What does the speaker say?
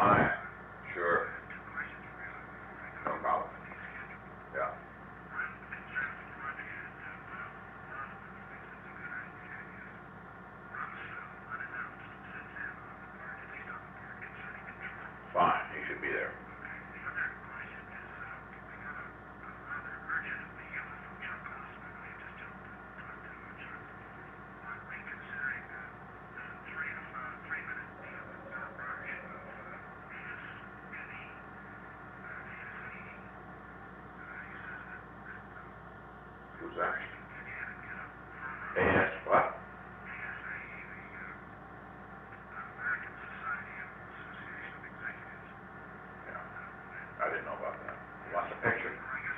fine, sure, no problem. Yeah. Fine, he should be there. Who's that? AS what? Yeah, I didn't know about that. You want the picture?